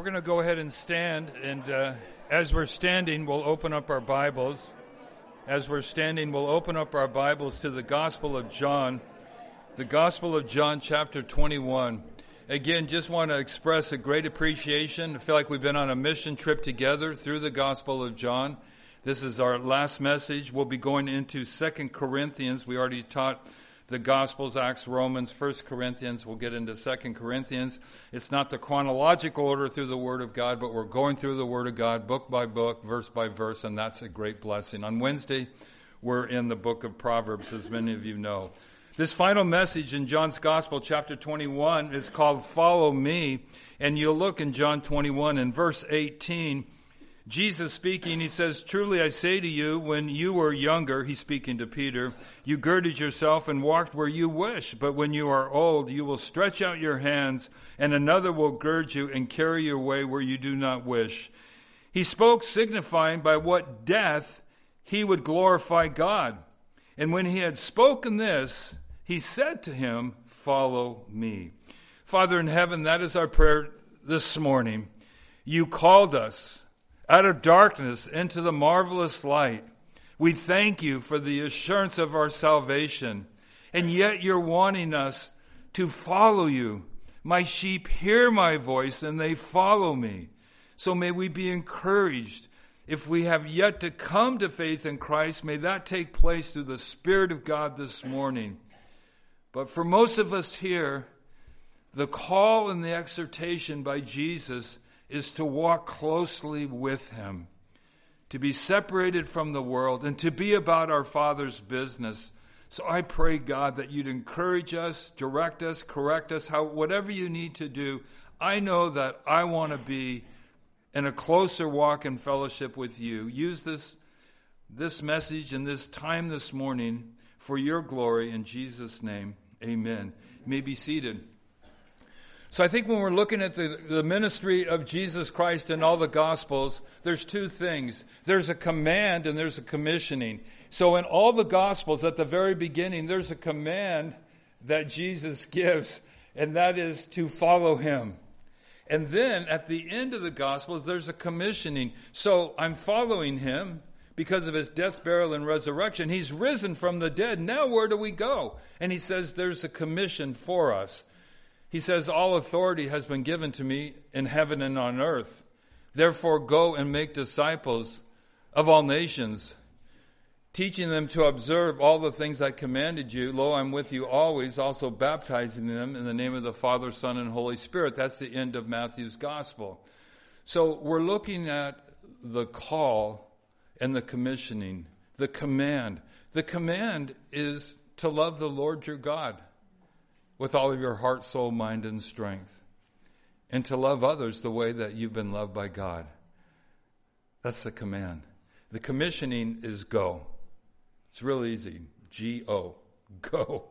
We're going to go ahead and stand, and as we're standing, we'll open up our Bibles. As we're standing, we'll open up our Bibles to the Gospel of John, chapter 21. Again, just want to express a great appreciation. I feel like we've been on a mission trip together through the Gospel of John. This is our last message. We'll be going into 2 Corinthians. We already taught the Gospels, Acts, Romans, 1 Corinthians. We'll get into 2 Corinthians. It's not the chronological order through the Word of God, but we're going through the Word of God book by book, verse by verse, and that's a great blessing. On Wednesday, we're in the book of Proverbs, as many of you know. This final message in John's Gospel, chapter 21, is called Follow Me. And you'll look in John 21 in verse 18. Jesus speaking, he says, "Truly I say to you, when you were younger," he's speaking to Peter, "you girded yourself and walked where you wish. But when you are old, you will stretch out your hands, and another will gird you and carry you away where you do not wish." He spoke, signifying by what death he would glorify God. And when he had spoken this, he said to him, "Follow me." Father in heaven, that is our prayer this morning. You called us out of darkness into the marvelous light. We thank you for the assurance of our salvation. And yet you're wanting us to follow you. My sheep hear my voice and they follow me. So may we be encouraged. If we have yet to come to faith in Christ, may that take place through the Spirit of God this morning. But for most of us here, the call and the exhortation by Jesus is to walk closely with him, to be separated from the world, and to be about our Father's business. So I pray, God, that you'd encourage us, direct us, correct us, whatever you need to do. I know that I want to be in a closer walk and fellowship with you. Use this message and this time this morning for your glory. In Jesus' name, amen. You may be seated. So I think when we're looking at the ministry of Jesus Christ in all the Gospels, there's two things. There's a command and there's a commissioning. So in all the Gospels, at the very beginning, there's a command that Jesus gives, and that is to follow him. And then at the end of the Gospels, there's a commissioning. So I'm following him because of his death, burial, and resurrection. He's risen from the dead. Now where do we go? And he says there's a commission for us. He says, "All authority has been given to me in heaven and on earth. Therefore go and make disciples of all nations, teaching them to observe all the things I commanded you. Lo, I'm with you always, also baptizing them in the name of the Father, Son, and Holy Spirit." That's the end of Matthew's Gospel. So we're looking at the call and the commissioning, the command. The command is to love the Lord your God with all of your heart, soul, mind, and strength, and to love others the way that you've been loved by God. That's the command. The commissioning is go. It's real easy. G-O. Go.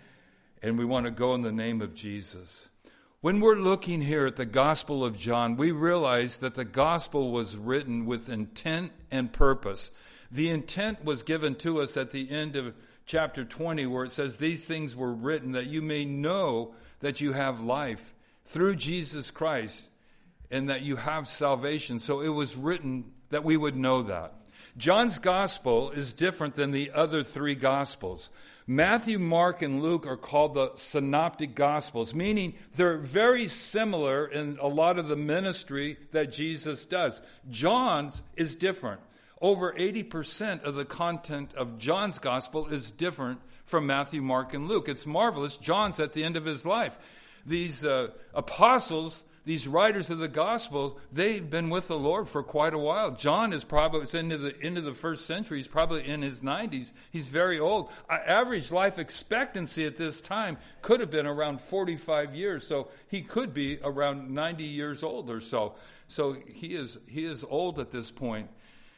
And we want to go in the name of Jesus. When we're looking here at the Gospel of John, we realize that the Gospel was written with intent and purpose. The intent was given to us at the end of chapter 20, where it says, "These things were written that you may know that you have life through Jesus Christ and that you have salvation." So it was written that we would know that. John's Gospel is different than the other three Gospels. Matthew, Mark, and Luke are called the Synoptic Gospels, meaning they're very similar in a lot of the ministry that Jesus does. John's is different. Over 80% of the content of John's Gospel is different from Matthew, Mark, and Luke. It's marvelous. John's at the end of his life. These apostles, these writers of the Gospels, they've been with the Lord for quite a while. John is probably, it's into the first century. He's probably in his 90s. He's very old. Average life expectancy at this time could have been around 45 years. So he could be around 90 years old or so. So he is old at this point.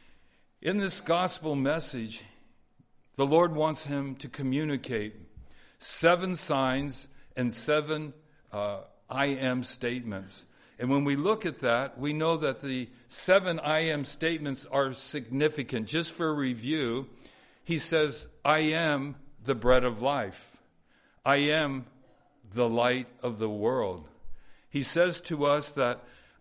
In this gospel message, the Lord wants him to communicate 7 signs and 7 I am statements. And when we look at that, we know that the 7 I am statements are significant. Just for review, he says, "I am the bread of life. I am the light of the world." He says to us that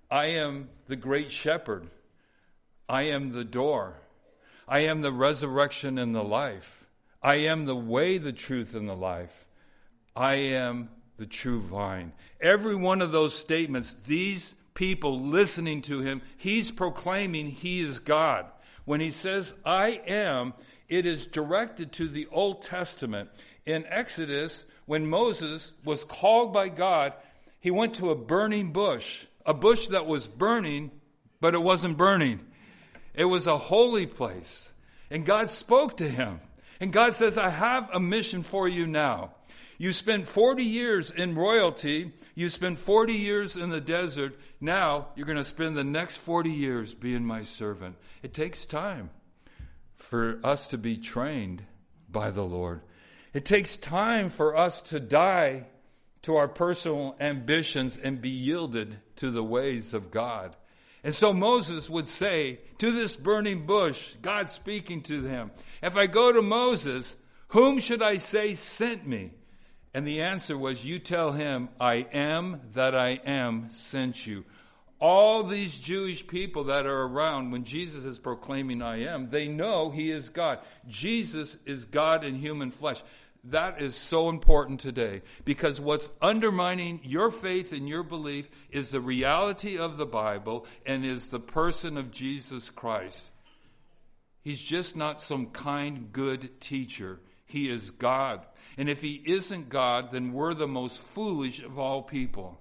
I am the great shepherd. I am the door. I am the resurrection and the life. I am the way, the truth, and the life. I am the true vine. Every one of those statements, these people listening to him, he's proclaiming he is God. When he says, I am, it is directed to the Old Testament. In Exodus, when Moses was called by God, he went to a burning bush, a bush that was burning, but it wasn't burning. It was a holy place. And God spoke to him. And God says, I have a mission for you now. You spent 40 years in royalty. You spent 40 years in the desert. Now you're going to spend the next 40 years being my servant. It takes time for us to be trained by the Lord. It takes time for us to die to our personal ambitions and be yielded to the ways of God. And so Moses would say to this burning bush, God speaking to him, if I go to Moses, whom should I say sent me? And the answer was, you tell him, I am that I am sent you. All these Jewish people that are around, when Jesus is proclaiming I am, they know he is God. Jesus is God in human flesh. That is so important today, because what's undermining your faith and your belief is the reality of the Bible and is the person of Jesus Christ. He's just not some kind, good teacher. He is God. And if he isn't God, then we're the most foolish of all people.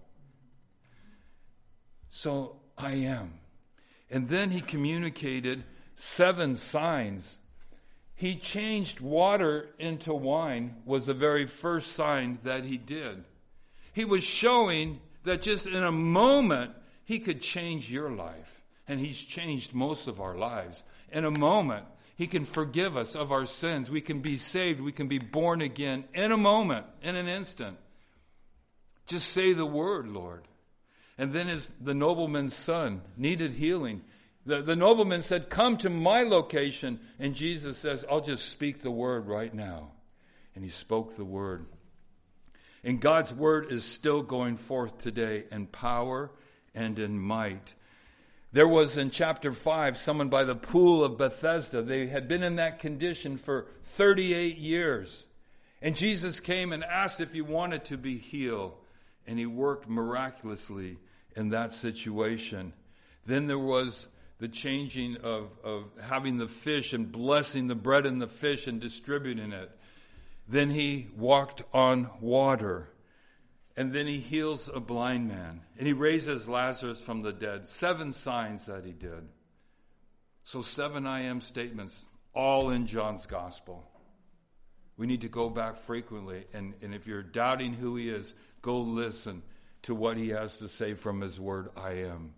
So I am. And then he communicated 7 signs. He changed water into wine was the very first sign that he did. He was showing that just in a moment, he could change your life. And he's changed most of our lives. In a moment, he can forgive us of our sins. We can be saved. We can be born again in a moment, in an instant. Just say the word, Lord. And then as the nobleman's son needed healing, the nobleman said, come to my location. And Jesus says, I'll just speak the word right now. And he spoke the word. And God's word is still going forth today in power and in might. There was in chapter 5 someone by the pool of Bethesda. They had been in that condition for 38 years. And Jesus came and asked if he wanted to be healed. And he worked miraculously in that situation. Then there was the changing of having the fish and blessing the bread and the fish and distributing it. Then he walked on water. And then he heals a blind man. And he raises Lazarus from the dead. 7 signs that he did. So 7 I am statements, all in John's gospel. We need to go back frequently. And if you're doubting who he is, go listen to what he has to say from his word, I am.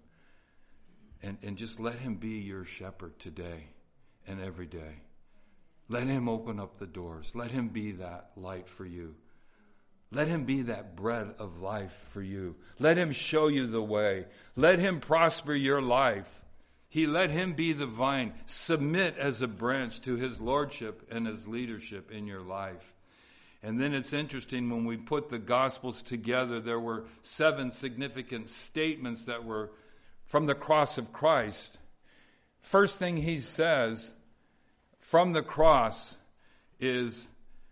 And just let him be your shepherd today and every day. Let him open up the doors. Let him be that light for you. Let him be that bread of life for you. Let him show you the way. Let him prosper your life. Let him be the vine. Submit as a branch to his lordship and his leadership in your life. And then it's interesting, when we put the Gospels together, there were 7 significant statements that were from the cross of Christ. First thing he says from the cross is,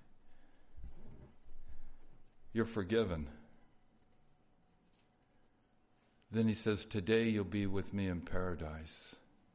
you're forgiven. Then he says, today you'll be with me in paradise.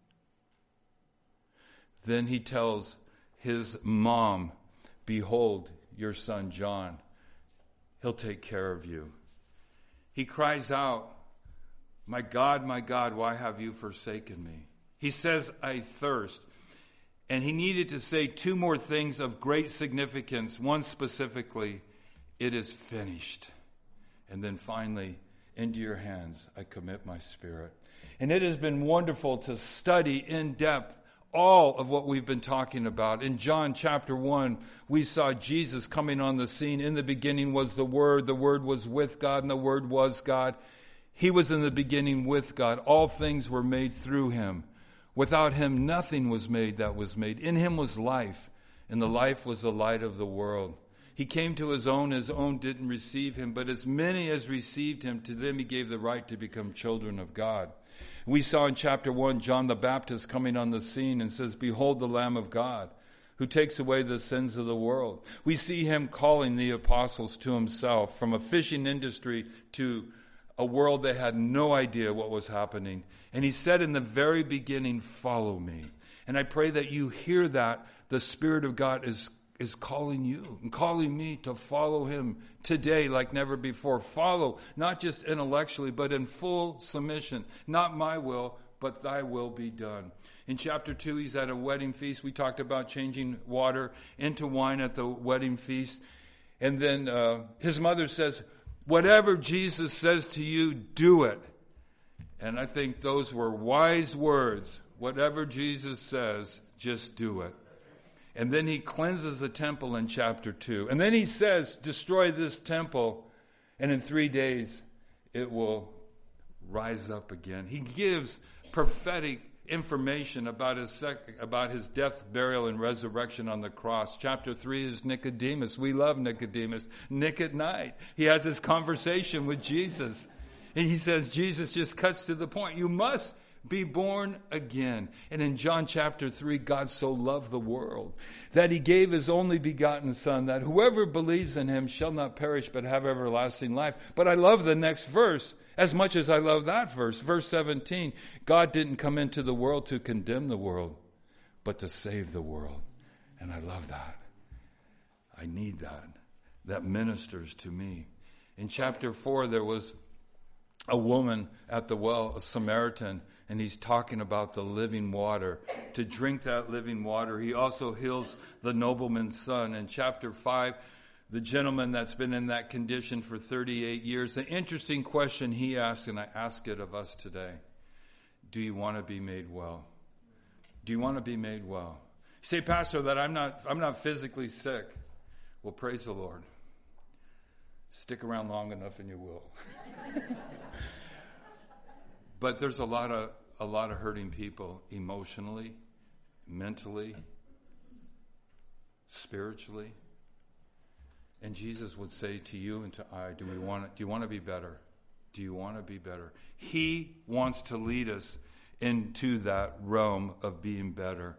Then he tells his mom, behold, your son John. He'll take care of you. He cries out, my God, why have you forsaken me? He says, I thirst. And he needed to say 2 more things of great significance. One specifically, it is finished. And then finally, into your hands I commit my spirit. And it has been wonderful to study in depth all of what we've been talking about. In John chapter 1, we saw Jesus coming on the scene. In the beginning was the Word was with God, and the Word was God. He was in the beginning with God. All things were made through him. Without him, nothing was made that was made. In him was life, and the life was the light of the world. He came to his own didn't receive him. But as many as received him, to them he gave the right to become children of God. We saw in chapter 1, John the Baptist coming on the scene and says, "Behold the Lamb of God, who takes away the sins of the world." We see him calling the apostles to himself from a fishing industry to a world that had no idea what was happening. And he said in the very beginning, "Follow me." And I pray that you hear that the Spirit of God is calling you and calling me to follow him today like never before. Follow, not just intellectually, but in full submission. Not my will, but thy will be done. In chapter 2, he's at a wedding feast. We talked about changing water into wine at the wedding feast. And then his mother says, "Whatever Jesus says to you, do it." And I think those were wise words. Whatever Jesus says, just do it. And then he cleanses the temple in chapter 2. And then he says, "Destroy this temple, and in 3 days it will rise up again." He gives prophetic information about his death, burial, and resurrection on the cross. Chapter 3 is Nicodemus. We love Nicodemus. Nick at night, he has this conversation with Jesus. And he says, Jesus just cuts to the point. You must be born again. And in John chapter 3, God so loved the world that he gave his only begotten Son, that whoever believes in him shall not perish but have everlasting life. But I love the next verse as much as I love that verse. Verse 17, God didn't come into the world to condemn the world, but to save the world. And I love that. I need that. That ministers to me. In chapter 4, there was a woman at the well, a Samaritan, and he's talking about the living water. To drink that living water. He also heals the nobleman's son. In chapter 5, the gentleman that's been in that condition for 38 years. The interesting question he asked, and I ask it of us today: do you want to be made well? Do you want to be made well? You say, "Pastor, that I'm not physically sick." Well, praise the Lord. Stick around long enough and you will. But there's a lot of hurting people emotionally, mentally, spiritually. And Jesus would say to you and to I, do you want to be better? Do you want to be better? He wants to lead us into that realm of being better.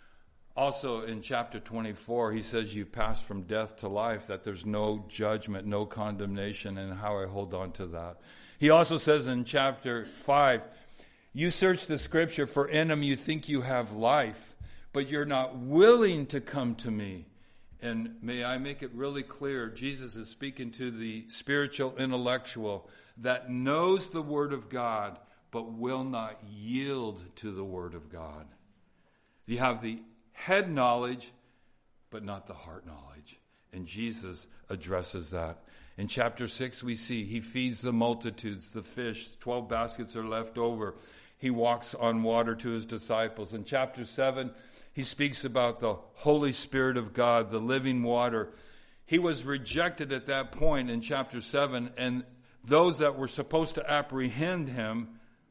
Also in chapter 24, he says you pass from death to life, that there's no judgment, no condemnation, and how I hold on to that. He also says in chapter 5, you search the scripture, for in them you think you have life, but you're not willing to come to me. And may I make it really clear, Jesus is speaking to the spiritual intellectual that knows the Word of God, but will not yield to the Word of God. You have the head knowledge, but not the heart knowledge. And Jesus addresses that. In chapter 6, we see he feeds the multitudes, the fish. 12 baskets are left over. He walks on water to his disciples. In chapter 7, he speaks about the Holy Spirit of God, the living water. He was rejected at that point in chapter 7, and those that were supposed to apprehend him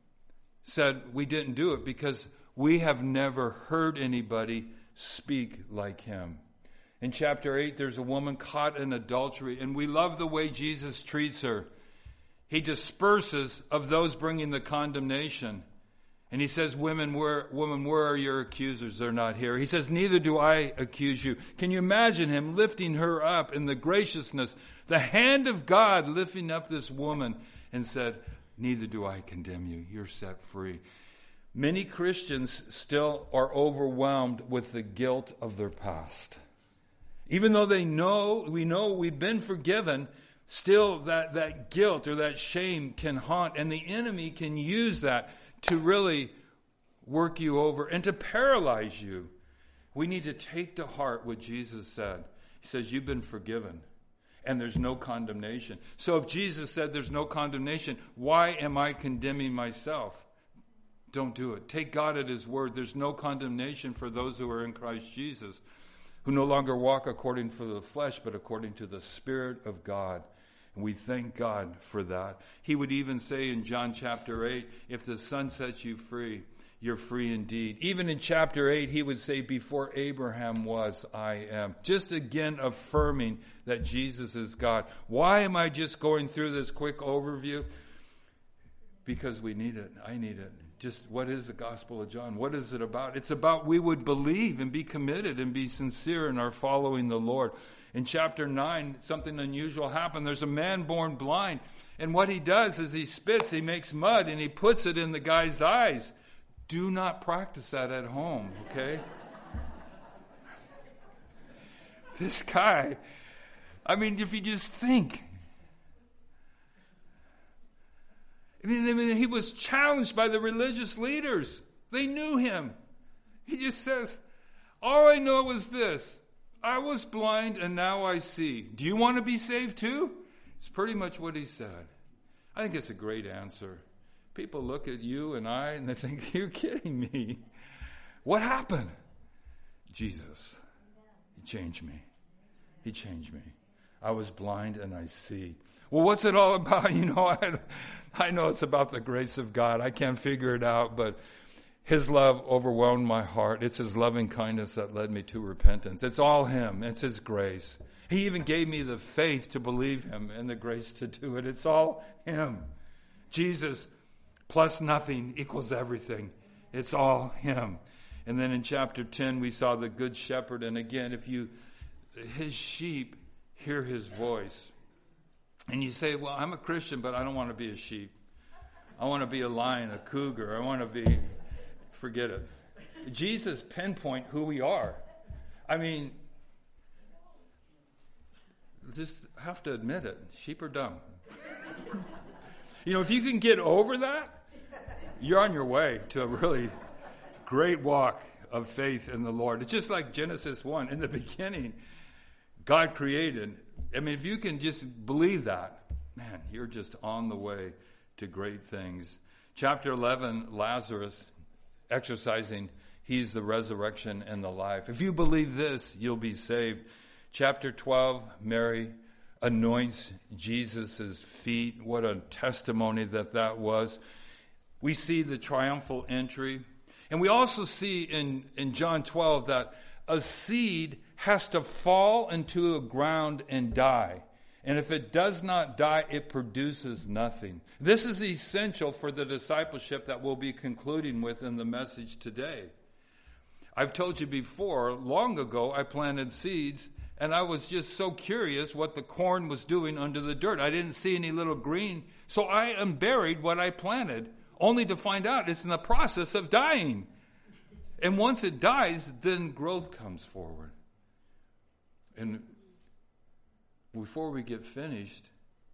said, we didn't do it because we have never heard anybody speak like him. In chapter 8, there's a woman caught in adultery, and we love the way Jesus treats her. He disperses of those bringing the condemnation. And he says, women, where are your accusers? They're not here. He says, neither do I accuse you. Can you imagine him lifting her up in the graciousness, the hand of God lifting up this woman and said, neither do I condemn you. You're set free. Many Christians still are overwhelmed with the guilt of their past. Even though we know we've been forgiven, still that guilt or that shame can haunt, and the enemy can use that to really work you over and to paralyze you. We need to take to heart what Jesus said. He says, you've been forgiven, and there's no condemnation. So if Jesus said there's no condemnation, why am I condemning myself? Don't do it. Take God at his word. There's no condemnation for those who are in Christ Jesus, who no longer walk according to the flesh, but according to the Spirit of God. And we thank God for that. He would even say in John chapter 8, if the Son sets you free, you're free indeed. Even in chapter 8, he would say, before Abraham was, I am. Just again affirming that Jesus is God. Why am I just going through this quick overview? Because we need it. I need it. Just what is the Gospel of John? What is it about? It's about we would believe and be committed and be sincere in our following the Lord. In chapter 9, something unusual happened. There's a man born blind. And what he does is he spits, he makes mud, and he puts it in the guy's eyes. Do not practice that at home, okay? This guy, I mean, if you just think. I mean, he was challenged by the religious leaders. They knew him. He just says, all I know is this. I was blind and now I see. Do you want to be saved too? It's pretty much what he said. I think it's a great answer. People look at you and I and they think, you're kidding me. What happened? Jesus. He changed me. He changed me. I was blind and I see. Well, what's it all about? I know it's about the grace of God. I can't figure it out, but his love overwhelmed my heart. It's his loving kindness that led me to repentance. It's all him. It's his grace. He even gave me the faith to believe him and the grace to do it. It's all him. Jesus plus nothing equals everything. It's all him. And then in chapter 10, we saw the good shepherd. And again, his sheep hear his voice. And you say, well, I'm a Christian, but I don't want to be a sheep. I want to be a lion, a cougar. I want to be, forget it. Jesus pinpoint who we are. I mean, just have to admit it. Sheep are dumb. If you can get over that, you're on your way to a really great walk of faith in the Lord. It's just like Genesis 1. In the beginning, God created. I mean, if you can just believe that, man, you're just on the way to great things. Chapter 11, Lazarus exercising, he's the resurrection and the life. If you believe this, you'll be saved. Chapter 12, Mary anoints Jesus' feet. What a testimony that was. We see the triumphal entry. And we also see in John 12 that a seed has to fall into a ground and die. And if it does not die, it produces nothing. This is essential for the discipleship that we'll be concluding with in the message today. I've told you before, long ago, I planted seeds, and I was just so curious what the corn was doing under the dirt. I didn't see any little green, so I unburied what I planted, only to find out it's in the process of dying. And once it dies, then growth comes forward. And before we get finished,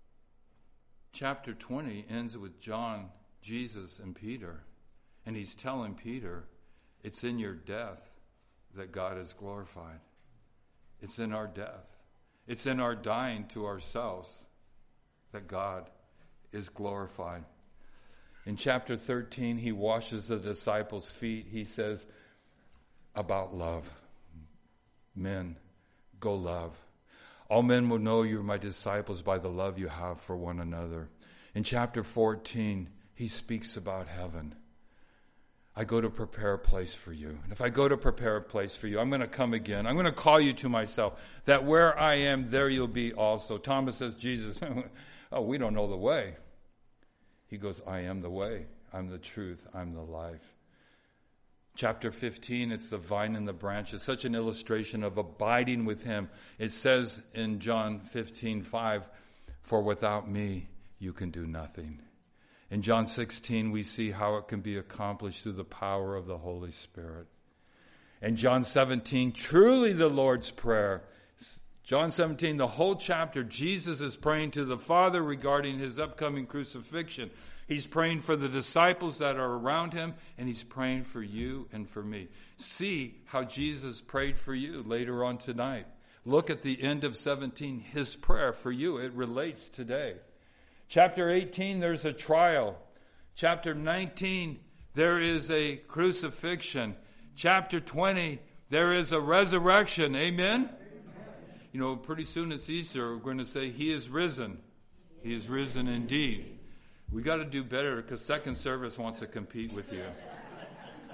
chapter 20 ends with John, Jesus, and Peter. And he's telling Peter, it's in your death that God is glorified. It's in our death. It's in our dying to ourselves that God is glorified. In chapter 13, he washes the disciples' feet. He says about love. Men, go love. All men will know you're my disciples by the love you have for one another. In chapter 14, he speaks about heaven. I go to prepare a place for you. And if I go to prepare a place for you, I'm going to come again. I'm going to call you to myself, that where I am, there you'll be also. Thomas says, Jesus, oh, we don't know the way. He goes, I am the way. I'm the truth. I'm the life. Chapter 15, it's the vine and the branch. It's such an illustration of abiding with him. It says in John 15:5, for without me, you can do nothing. In John 16, we see how it can be accomplished through the power of the Holy Spirit. In John 17, truly the Lord's Prayer. John 17, the whole chapter, Jesus is praying to the Father regarding his upcoming crucifixion. He's praying for the disciples that are around him, and he's praying for you and for me. See how Jesus prayed for you later on tonight. Look at the end of 17, his prayer for you. It relates today. Chapter 18, there's a trial. Chapter 19, there is a crucifixion. Chapter 20, there is a resurrection. Amen? Pretty soon it's Easter. We're going to say, he is risen. He is risen indeed. We got to do better because second service wants to compete with you.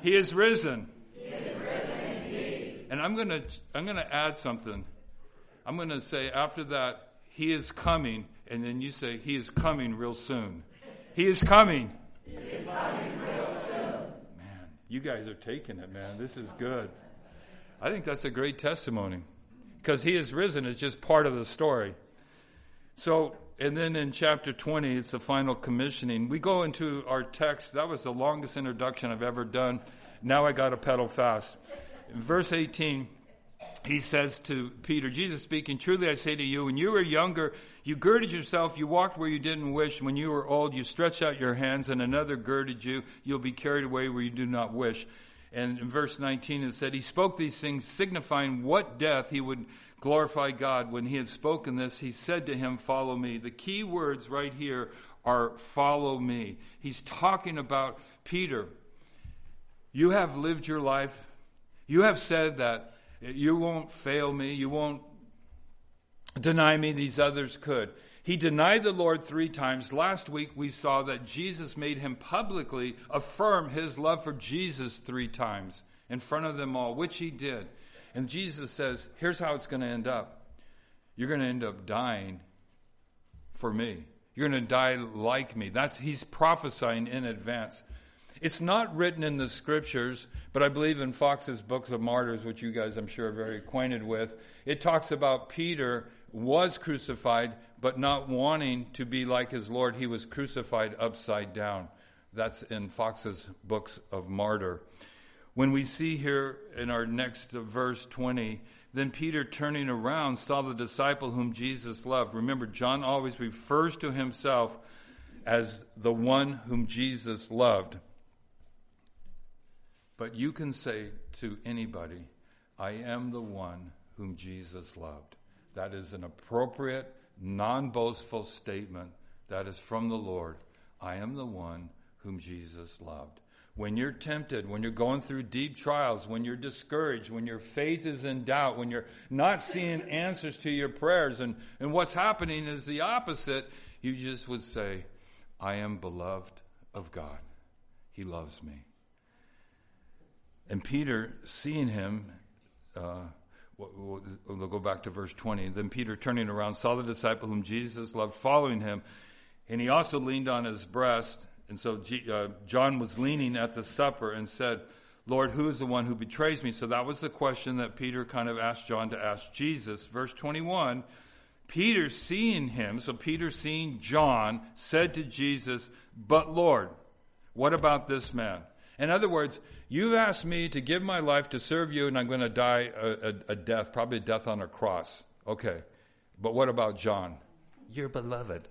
He is risen. He is risen indeed. And I'm gonna add something. I'm gonna say after that, he is coming, and then you say he is coming real soon. He is coming. He is coming real soon. Man, you guys are taking it, man. This is good. I think that's a great testimony. Because he is risen is just part of the story. So, and then in chapter 20, it's the final commissioning. We go into our text. That was the longest introduction I've ever done. Now I got to pedal fast. In verse 18, he says to Peter, Jesus speaking, truly I say to you, when you were younger, you girded yourself, you walked where you didn't wish. When you were old, you stretched out your hands, and another girded you. You'll be carried away where you do not wish. And in verse 19 it said, he spoke these things, signifying what death he would glorify God. When he had spoken this, he said to him, follow me. The key words right here are follow me. He's talking about Peter. You have lived your life. You have said that you won't fail me. You won't deny me. These others could. He denied the Lord 3 times. Last week we saw that Jesus made him publicly affirm his love for Jesus 3 times in front of them all, which he did. And Jesus says, here's how it's going to end up. You're going to end up dying for me. You're going to die like me. He's prophesying in advance. It's not written in the scriptures, but I believe in Fox's Books of Martyrs, which you guys I'm sure are very acquainted with. It talks about Peter was crucified, but not wanting to be like his Lord. He was crucified upside down. That's in Fox's Books of Martyr. When we see here in our next verse 20, then Peter turning around saw the disciple whom Jesus loved. Remember, John always refers to himself as the one whom Jesus loved. But you can say to anybody, I am the one whom Jesus loved. That is an appropriate, non-boastful statement that is from the Lord. I am the one whom Jesus loved. When you're tempted, when you're going through deep trials, when you're discouraged, when your faith is in doubt, when you're not seeing answers to your prayers, and what's happening is the opposite, you just would say, I am beloved of God. He loves me. And Peter, seeing him, we'll go back to verse 20. Then Peter, turning around, saw the disciple whom Jesus loved following him, and he also leaned on his breast. And so John was leaning at the supper and said, Lord, who is the one who betrays me? So that was the question that Peter kind of asked John to ask Jesus. Verse 21, Peter seeing him, so Peter seeing John, said to Jesus, but Lord, what about this man? In other words, you've asked me to give my life to serve you, and I'm going to die a death, probably a death on a cross. Okay, but what about John? Your beloved.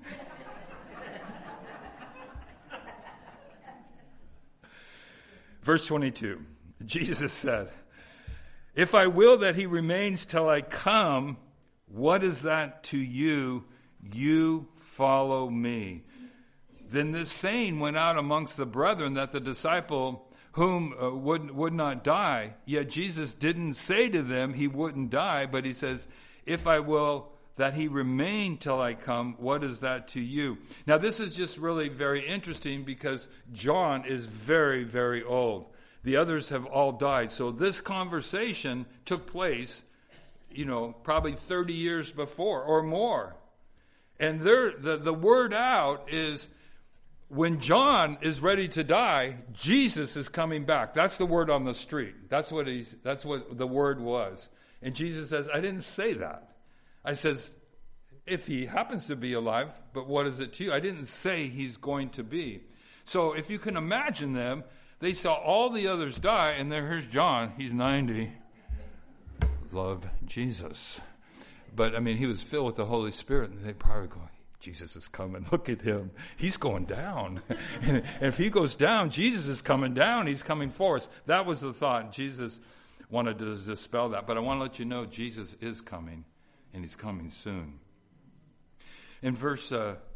Verse 22, Jesus said, if I will that he remains till I come, what is that to you? You follow me. Then this saying went out amongst the brethren that the disciple whom would not die, yet Jesus didn't say to them he wouldn't die, but he says, if I will that he remain till I come, what is that to you? Now this is just really very interesting because John is very, very old. The others have all died. So this conversation took place, probably 30 years before or more. And the word out is when John is ready to die, Jesus is coming back. That's the word on the street. That's what the word was. And Jesus says, I didn't say that. I says, if he happens to be alive, but what is it to you? I didn't say he's going to be. So if you can imagine them, they saw all the others die, and here's John. He's 90. Love Jesus. But, he was filled with the Holy Spirit, and they probably go, Jesus is coming. Look at him. He's going down. And if he goes down, Jesus is coming down. He's coming for us. That was the thought. Jesus wanted to dispel that. But I want to let you know Jesus is coming. And he's coming soon. In verse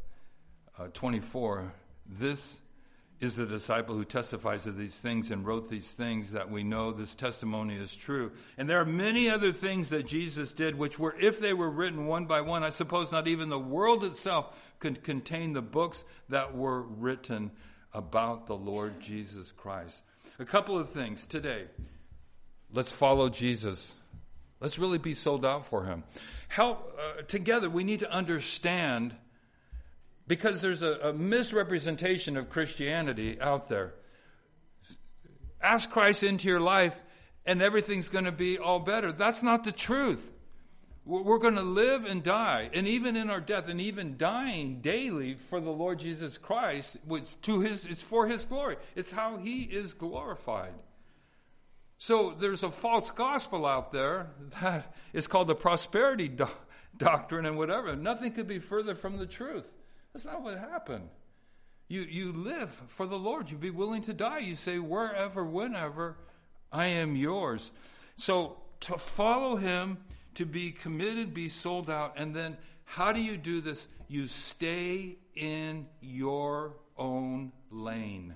24, this is the disciple who testifies of these things and wrote these things that we know this testimony is true. And there are many other things that Jesus did which were, if they were written one by one, I suppose not even the world itself could contain the books that were written about the Lord Jesus Christ. A couple of things today. Let's follow Jesus. Let's really be sold out for him. Together, we need to understand, because there's a misrepresentation of Christianity out there. Ask Christ into your life and everything's going to be all better. That's not the truth. We're going to live and die, and even in our death, and even dying daily for the Lord Jesus Christ, it's for his glory. It's how he is glorified. So there's a false gospel out there that is called the prosperity doctrine and whatever. Nothing could be further from the truth. That's not what happened. You live for the Lord. You be willing to die. You say, wherever, whenever, I am yours. So to follow him, to be committed, be sold out, and then how do you do this? You stay in your own lane.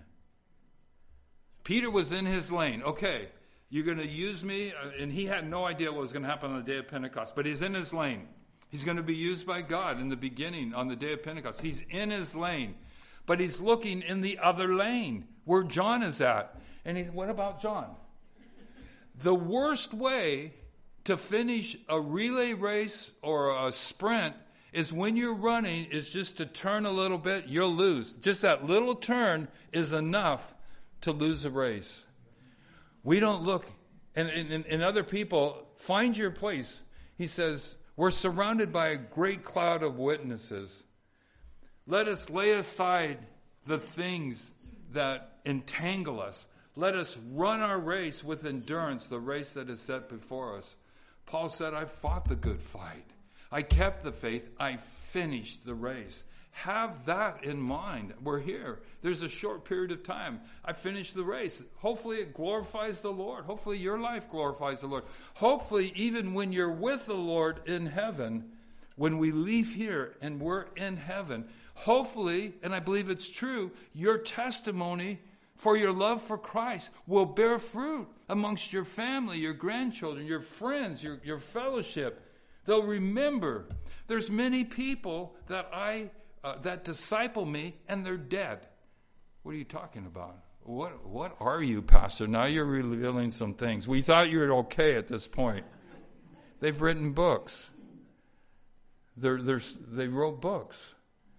Peter was in his lane. Okay, you're going to use me, and he had no idea what was going to happen on the day of Pentecost, but he's in his lane. He's going to be used by God in the beginning on the day of Pentecost. He's in his lane, but he's looking in the other lane where John is at. And what about John? The worst way to finish a relay race or a sprint is when you're running is just to turn a little bit, you'll lose. Just that little turn is enough to lose a race. We don't look, and other people, find your place. He says, we're surrounded by a great cloud of witnesses. Let us lay aside the things that entangle us. Let us run our race with endurance, the race that is set before us. Paul said, I fought the good fight. I kept the faith. I finished the race. Have that in mind. We're here. There's a short period of time. I finished the race. Hopefully it glorifies the Lord. Hopefully your life glorifies the Lord. Hopefully even when you're with the Lord in heaven, when we leave here and we're in heaven, hopefully, and I believe it's true, your testimony for your love for Christ will bear fruit amongst your family, your grandchildren, your friends, your fellowship. They'll remember. There's many people that disciple me, and they're dead. What are you talking about? What are you, Pastor? Now you're revealing some things. We thought you were okay at this point. They've written books. They wrote books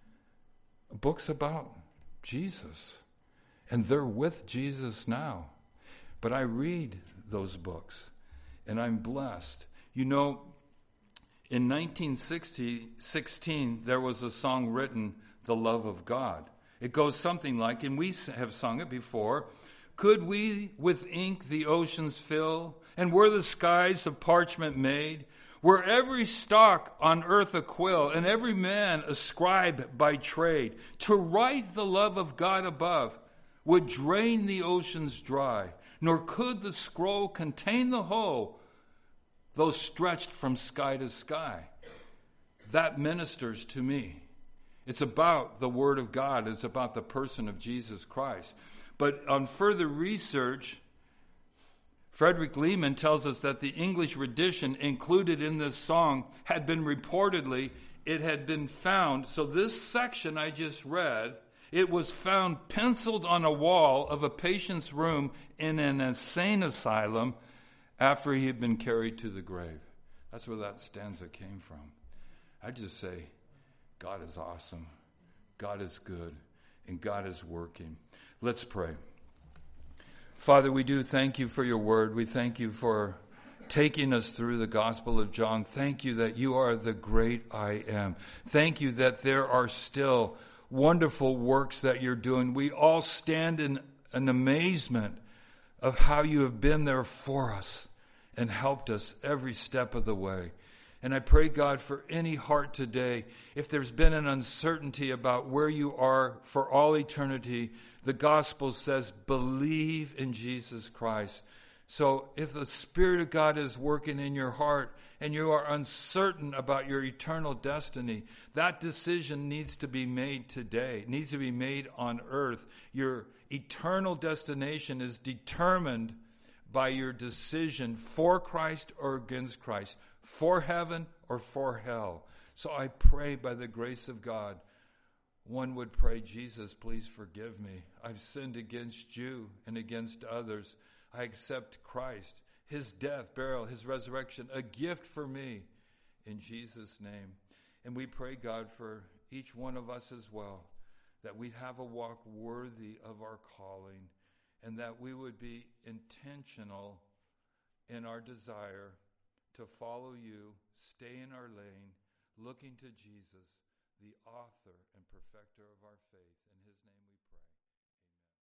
about Jesus. And they're with Jesus now. But I read those books, and I'm blessed. You know, in 1916, there was a song written, The Love of God. It goes something like, and we have sung it before, could we with ink the oceans fill, and were the skies of parchment made, were every stalk on earth a quill, and every man a scribe by trade, to write the love of God above, would drain the oceans dry, nor could the scroll contain the whole, though stretched from sky to sky. That ministers to me. It's about the Word of God. It's about the person of Jesus Christ. But on further research, Frederick Lehman tells us that the English rendition included in this song had been it had been found. So this section I just read, it was found penciled on a wall of a patient's room in an insane asylum after he had been carried to the grave. That's where that stanza came from. I just say, God is awesome, God is good, and God is working. Let's pray. Father, we do thank you for your word. We thank you for taking us through the Gospel of John. Thank you that you are the great I am. Thank you that there are still wonderful works that you're doing. We all stand in an amazement of how you have been there for us and helped us every step of the way. And I pray, God, for any heart today, if there's been an uncertainty about where you are for all eternity, the gospel says, believe in Jesus Christ. So if the Spirit of God is working in your heart and you are uncertain about your eternal destiny, that decision needs to be made today. It needs to be made on earth. Your eternal destination is determined by your decision for Christ or against Christ, for heaven or for hell. So I pray by the grace of God, One would pray, Jesus, please forgive me. I've sinned against you and against others. I accept Christ, his death, burial, his resurrection, a gift for me in Jesus' name. And we pray, God, for each one of us as well, that we'd have a walk worthy of our calling and that we would be intentional in our desire to follow you, stay in our lane, looking to Jesus, the author and perfecter of our faith. In his name we pray.